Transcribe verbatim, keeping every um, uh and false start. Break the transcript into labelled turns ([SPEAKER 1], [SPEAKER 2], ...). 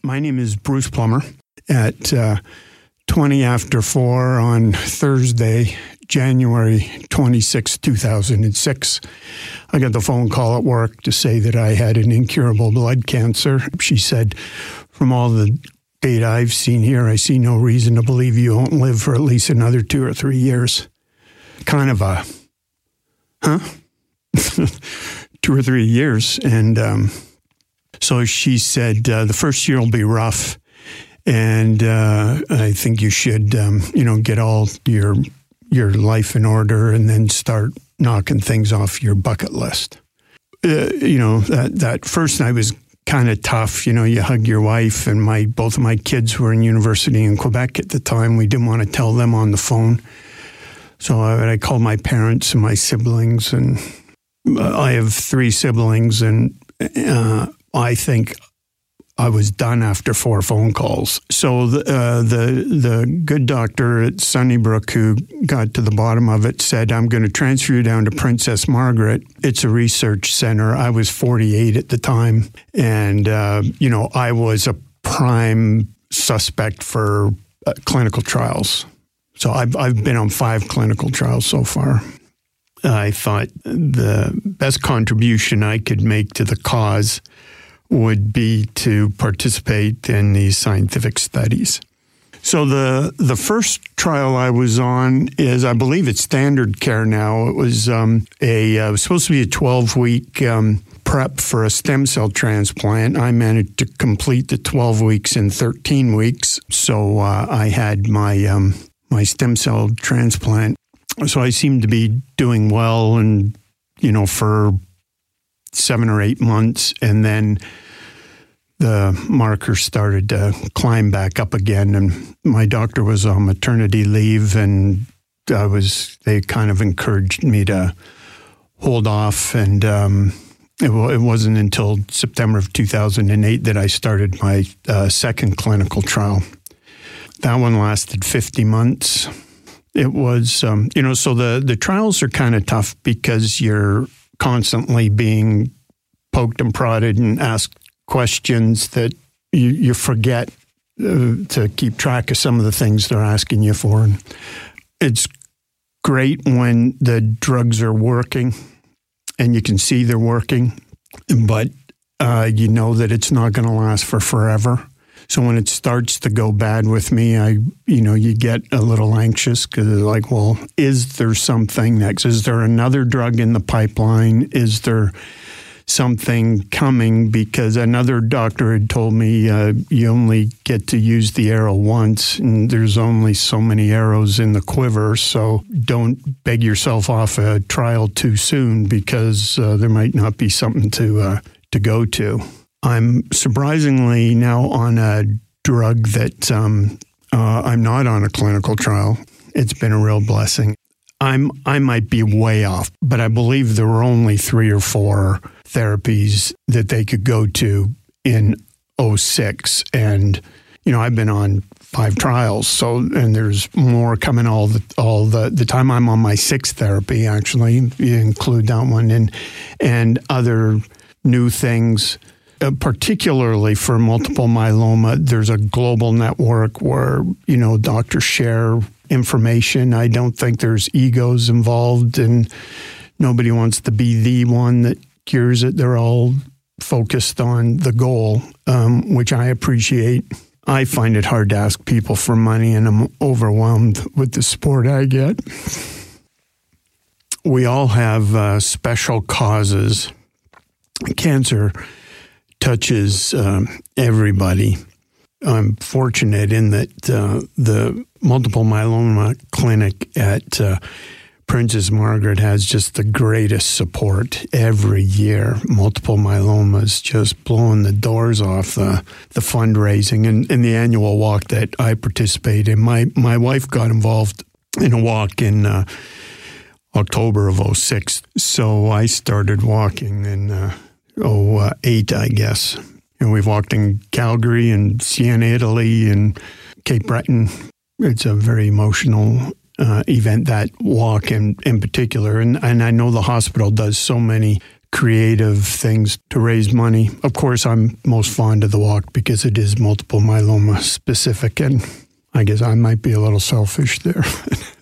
[SPEAKER 1] My name is Bruce Plummer. At uh, twenty after four on Thursday, January twenty-sixth, two thousand six, I got the phone call at work to say that I had an incurable blood cancer. She said, from all the data I've seen here, I see no reason to believe you won't live for at least another two or three years. Kind of a, huh? two or three years. And um, so she said, uh, the first year will be rough. And uh, I think you should, um, you know, get all your your life in order and then start knocking things off your bucket list. Uh, you know, that, that first night was kind of tough. You know, you hug your wife, and my both of my kids were in university in Quebec at the time. We didn't want to tell them on the phone. So I, I called my parents and my siblings, and I have three siblings, and uh, I think I was done after four phone calls. So the, uh, the the good doctor at Sunnybrook who got to the bottom of it said, I'm going to transfer you down to Princess Margaret. It's a research center. I was forty-eight at the time. And, uh, you know, I was a prime suspect for uh, clinical trials. So I've, I've been on five clinical trials so far. I thought the best contribution I could make to the cause would be to participate in these scientific studies. So the the first trial I was on is, I believe it's standard care now. It was um, a uh, it was supposed to be a twelve-week um, prep for a stem cell transplant. I managed to complete the twelve weeks in thirteen weeks. So uh, I had my um, my stem cell transplant. So I seemed to be doing well, and you know for seven or eight months, and then the markers started to climb back up again. And my doctor was on maternity leave, and I was. They kind of encouraged me to hold off, and um, it, it wasn't until September of two thousand eight that I started my uh, second clinical trial. That one lasted fifty months. It was, um, you know, so the the trials are kind of tough because you're constantly being poked and prodded and asked questions that you, you forget uh, to keep track of some of the things they're asking you for. And it's great when the drugs are working and you can see they're working, but uh, you know that it's not going to last for forever. So when it starts to go bad with me, I, you know, you get a little anxious because it's like, well, is there something next? Is there another drug in the pipeline? Is there something coming? Because another doctor had told me uh, you only get to use the arrow once, and there's only so many arrows in the quiver. So don't beg yourself off a trial too soon, because uh, there might not be something to uh, to go to. I'm surprisingly now on a drug that um, uh, I'm not on a clinical trial. It's been a real blessing. I'm I might be way off, but I believe there were only three or four therapies that they could go to in oh six. And, you know, I've been on five trials. So, and there's more coming all the, all the, the time. I'm on my sixth therapy, actually, you include that one, and, and other new things. Uh, particularly for multiple myeloma, there's a global network where, you know, doctors share information. I don't think there's egos involved, and nobody wants to be the one that cures it. They're all focused on the goal, um, which I appreciate. I find it hard to ask people for money, and I'm overwhelmed with the support I get. We all have uh, special causes. Cancer touches um, everybody. I'm fortunate in that uh, the multiple myeloma clinic at uh, Princess Margaret has just the greatest support every year. Multiple myeloma is just blowing the doors off the, the fundraising and, and the annual walk that I participate in. My, my wife got involved in a walk in uh, October of oh six, so I started walking in uh, oh eight, I guess. And we've walked in Calgary and Siena, Italy, and Cape Breton. It's a very emotional uh, event, that walk in, in particular. And, and I know the hospital does so many creative things to raise money. Of course, I'm most fond of the walk because it is multiple myeloma specific, and I guess I might be a little selfish there.